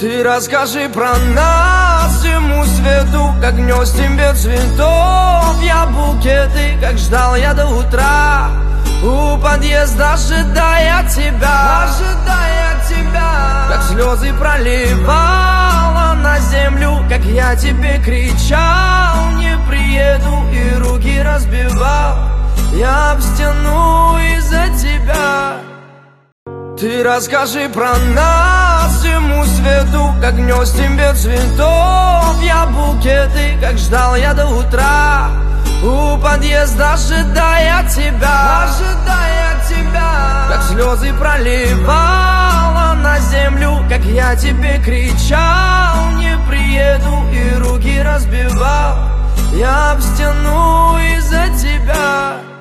Ты расскажи про нас всему свету, как нес тебе цветов я букеты, как ждал я до утра у подъезда, ожидая тебя, как слезы проливала на землю, как я тебе кричал, не приеду, и руки разбивал я об стену из-за тебя. Ты расскажи про нас всему свету, как нес тебе цветов я букеты, как ждал я до утра у подъезда, ожидая тебя, как слезы проливала на землю, как я тебе кричал, не приеду, и руки разбивал я об стену из-за тебя.